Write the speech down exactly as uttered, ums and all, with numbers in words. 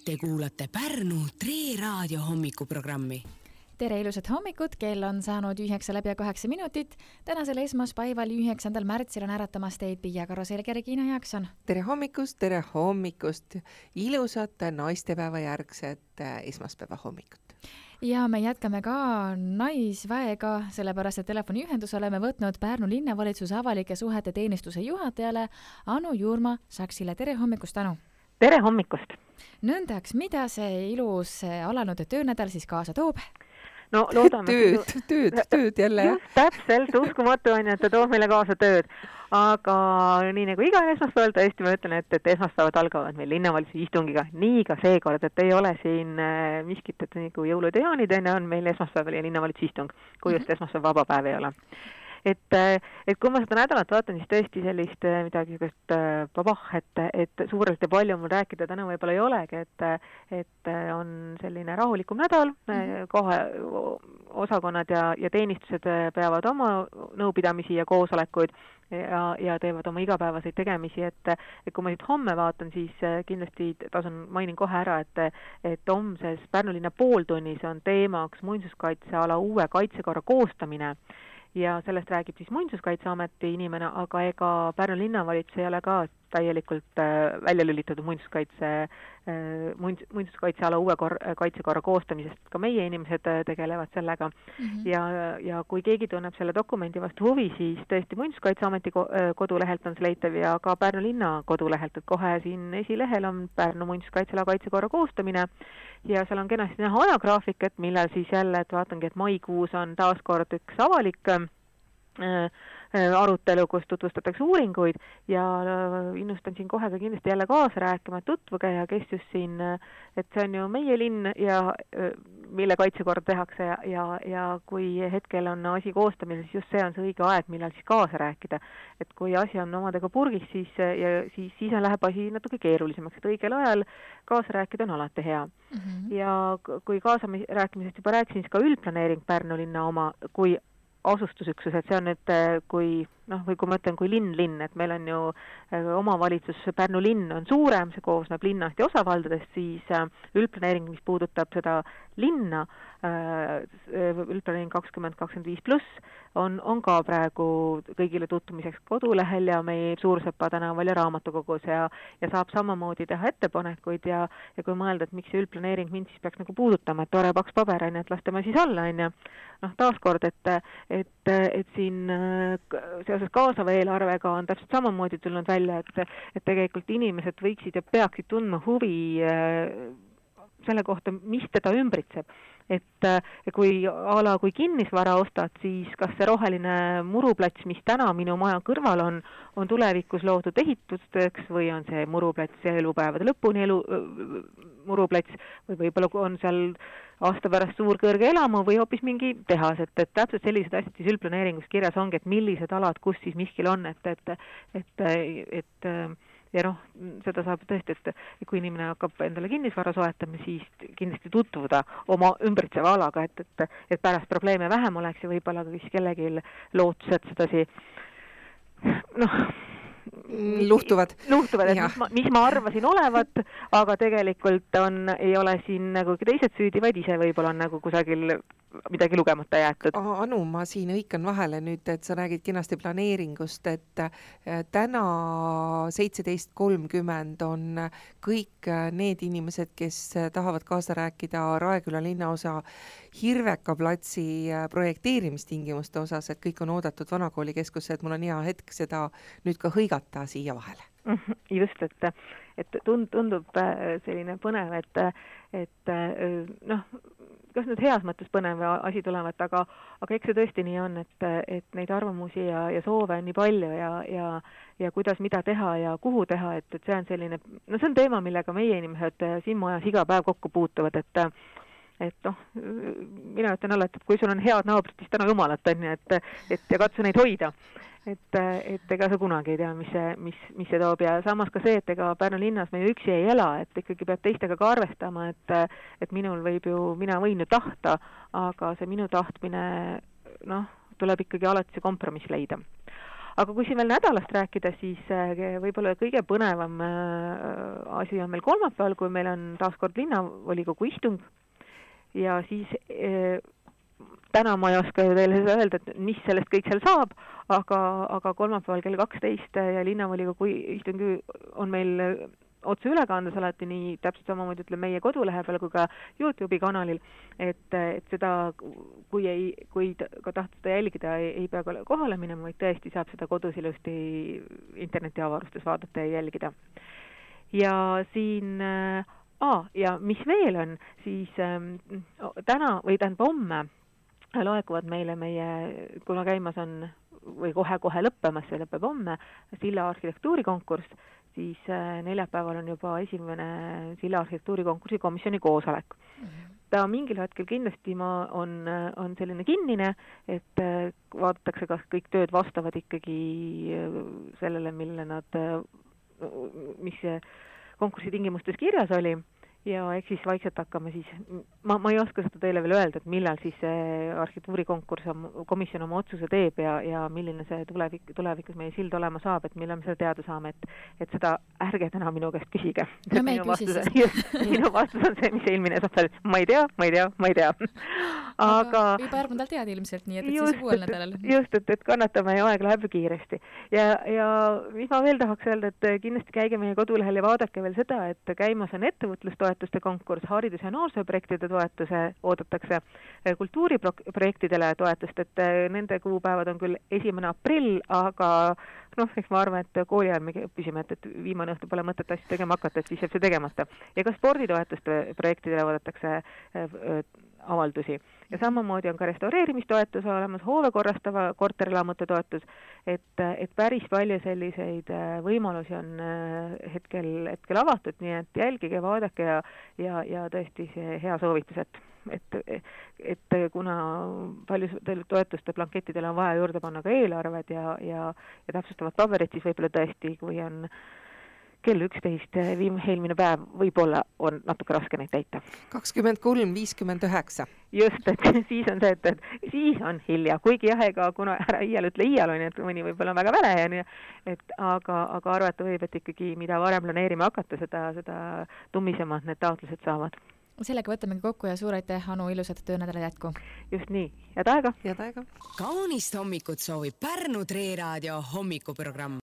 Te kuulate Pärnu Tre Raadio hommikuprogrammi. Tere ilusat hommikut, kell on saanud üheksa läbi ja kaheksa minutit. Tänasel esmaspäeval üheksandal märtsil on äratamas teid Pia Karusel ja Regina Jaakson. Tere hommikust, tere hommikust, ilusat naistepäeva järgset esmaspäeva hommikut. Ja me jätkame ka naisväega, sellepärast et telefoniühendus oleme võtnud Pärnu linnavalitsuse avalike suhete teenistuse juhatajale Anu Juurma Saksile. Tere hommikust, Anu! Tere hommikust! Nõndaks, mida see ilus alanud töönädal siis kaasa toob? No, loodame, tööd, tööd, tööd jälle. Just, täpselt, uskumatu on, et ta toob meile kaasa tööd. Aga nii nagu iga esmaspäeval tõesti ma ütlen, et, et esmaspäevad algavad meil linnavalitsuse istungiga. Nii ka seekord, et ei ole siin miskit, et nagu jõulud ja jaanid enne on meil esmaspäeval ja linnavalitsuse istung, kui just esmaspäev vaba päev ei ole. Et, et kui ma seda nädalat vaatan, siis tõesti sellist midagi sellist vabah, et, et suurelt ja palju mul rääkida täna võib-olla ei olegi, et, et on selline rahulikum nädal, kohe osakonnad ja, ja teenistused peavad oma nõupidamisi ja koosolekuid ja, ja teevad oma igapäevaseid tegemisi, et, et kui ma siit homme vaatan, siis kindlasti tasun mainin kohe ära, et, et homses Pärnu linna pooltunnis on teemaks muinsuskaitseala uue kaitsekorra koostamine. Ja sellest räägib siis Muinsuskaitseameti inimene, aga ega Pärnu linnavalitsus ei ole ka täielikult äh, välja lülitatud muinsuskaitse, äh, muinsuskaitseala uue kor- kaitsekorra koostamisest. Ka meie inimesed äh, tegelevad sellega. Mm-hmm. Ja, ja kui keegi tunneb selle dokumendi vastu huvi, siis tõesti Muinsuskaitseameti ko- kodulehelt on see leitav ja ka Pärnu linna kodulehelt, et kohe siin esilehel on Pärnu muinsuskaitseala kaitsekorra koostamine. Ja seal on kenasti näha ajagraafik, et millal siis jälle, et vaatangi, et maikuus on taas kord üks avalik äh, arutelu, kus tutvustatakse uuringuid ja innustan siin kohe ka kindlasti jälle kaasa rääkima, et tutvuge ja kes just siin, et see on ju meie linn ja mille kaitsekord tehakse ja, ja, ja kui hetkel on asi koostamine, siis just see on see õige aeg, millal siis kaasa rääkida. Et kui asi on omadega purgis, siis, ja, siis, siis on läheb asi natuke keerulisemaks, et õigel ajal kaasa rääkida on alati hea. Mm-hmm. Ja kui kaasa rääkimisest juba rääkisin, siis ka üldplaneering Pärnu linna oma, kui asustusüksus, et see on nüüd, kui, noh, või kui ma ütlen, kui linn, linn, et meil on ju omavalitsus, Pärnu linn on suurem, see koosneb linnast ja osavaldadest, siis üldplaneering, mis puudutab seda linna, üldplaneering kakskümmend kakskümmend viis pluss, on, on ka praegu kõigile tutvumiseks kodulehel ja meie Suursepa tänaval ja raamatukogus ja, ja saab samamoodi teha ettepanekuid ja, ja kui mõelda, et miks see üldplaneering mind siis peaks nagu puudutama, et tore paks paber, on, et lastame siis alla, on, noh, taaskord, et, et, et siin seoses kaasava eelarvega on täpselt samamoodi tulnud välja, et, et tegelikult inimesed võiksid ja peaksid tundma huvi selle kohta, mis teda ümbritseb. Et kui ala, kui kinnisvara ostad, siis kas see roheline muruplats, mis täna minu maja kõrval on, on tulevikus loodud ehitusteks või on see muruplats elupäevade lõpuni elu, muruplats või võib-olla on seal aasta pärast suur kõrge elamu või hoopis mingi tehas, et, et täpselt sellised asjad siis üldplaneeringus kirjas ongi, et millised alad, kus siis miskil on, et, et, et, et, et ja noh, seda saab tõesti, et kui inimene hakkab endale kinnisvara soetama, siis kindlasti tutvuda oma ümbritseva alaga, et, et, et pärast probleeme vähem oleks ja võib-olla ka kellegi lootused sedasi, noh, luhtuvad, luhtuvad, et mis ma, mis ma arvasin olevat, aga tegelikult on, ei ole siin nagu teised süüdi, vaid ise võib-olla on nagu kusagil midagi lugemata jäetud. Anu, ma siin hõikan vahele nüüd, et sa räägid kenasti planeeringust, et täna seitseteist kolmkümmend on kõik need inimesed, kes tahavad kaasa rääkida Raeküla linnaosa Hirveka platsi projekteerimistingimuste osas, et kõik on oodatud Vanakoolikeskusse, et mul on hea hetk seda nüüd ka hõigata siia vahele. Just, et, et tundub selline põnev, et, et noh, kas nüüd heas mõttes põnev asi tulevat, aga, aga eks see tõesti nii on, et, et neid arvamusi ja, ja soove on nii palju ja, ja, ja kuidas mida teha ja kuhu teha, et, et see on selline, no see on teema, millega meie inimesed siin majas iga päev kokku puutuvad, et et noh, mina ütlen alati, et kui sul on head naabrid, siis täna jumalat on, et, et ja katsu neid hoida. Et, et ega sa kunagi ei tea, mis see, mis, mis see toob ja samas ka see, et ega Pärnu linnas me ju üksi ei ela, et ikkagi peab teistega ka arvestama, et, et minul võib ju, mina võin ju tahta, aga see minu tahtmine, noh, tuleb ikkagi alati see kompromiss leida. aga kui siin veel nädalast rääkida, siis võib-olla kõige põnevam asi on meil kolmapäeval, kui meil on taaskord linnavolikogu istung ja siis eh, täna ma ei oska ju teile seda öelda, et mis sellest kõik seal saab, aga, aga kolmapäeval kell kaksteist ja linnavolikogu istungi on meil otse ülekandes alati nii täpselt samamoodi ütleme meie kodulehe peal kui ka YouTube'i kanalil, et, et seda, kui ei, kui ka tahta seda jälgida, ei, ei pea kohale minema, vaid tõesti saab seda kodus ilusti interneti avarustes vaadata ja jälgida. Ja siin, aa, ja mis veel on, siis ähm, täna või tähendab homme loekuvad meile meie, kuna käimas on või kohe-kohe lõppemas, see lõpeb homme, Silla arhitektuurikonkurss, siis neljapäeval on juba esimene Silla arhitektuurikonkursi komisjoni koosolek. Ta mingil hetkel kindlasti ma on, on selline kinnine, et vaadatakse, kas kõik tööd vastavad ikkagi sellele, mille nad, mis konkursi tingimustes kirjas oli. Ja eks siis vaikselt hakkame siis, ma, ma ei oska seda teile veel öelda, et millal siis see arhitektuurikonkurss komisjon oma otsuse teeb ja, ja milline see tulevik, tulevikus meie sild olema saab, et millal me seda teada saame, et, et seda ärge täna minu käest küsige. No me ei küsi seda. Minu vastus on see, mis eelmine saab öelda, ma ei tea, ma ei tea, ma ei tea. Aga, aga juba järgmendal tead ilmselt, nii et, et just, siis uuel nädalal. Just, et, et kannatame ja aeg läheb kiiresti. Ja, ja mis ma veel tahaks öelda, et kindlasti käige meie kodulehel ja vaadake veel seda, et käimas on ettevõtlustoetuste konkurss, haridus- ja noorsooprojektide toetuse oodatakse, kultuuriprojektidele toetust, et nende kuupäevad on küll esimene aprill, aga noh, eks ma arvan, et kooli ajal me õppisime, et, et viimane õhtu pole mõtet asju tegema hakata, et siis jääb see tegemata. Ja ka sporditoetuste projektidele oodatakse avaldusi. Ja samamoodi on ka restaureerimistoetus olemas, hoove korrastava korterelamute toetus, et, et päris palju selliseid võimalusi on hetkel, hetkel avatud, nii et jälgige, vaadake ja, ja, ja tõesti see hea soovitus, et et, et kuna palju toetuste blankettidele on vaja juurde panna ka eelarved ja, ja, ja täpsustavad paberid, siis võib-olla tõesti, kui on kell üksteist eelmine päev, võib-olla on natuke raske neid täita. kakskümmend kolm viiskümmend üheksa. Just, et siis on see, et, et siis on hilja, kuigi jah, ega kuna ära iial ütle iial on, et mõni võib-olla on väga väle ja nii, et aga, aga arvata võib, et ikkagi mida varem planeerima hakata, seda, seda tummisemad need taotlused saavad. Sellega võtamegi kokku ja suur aitäh, Anu, ilusat töönädala jätku. Just nii, head aega. Head aega. Kaunist hommikut soovib Pärnu Tre Raadio hommikuprogramm.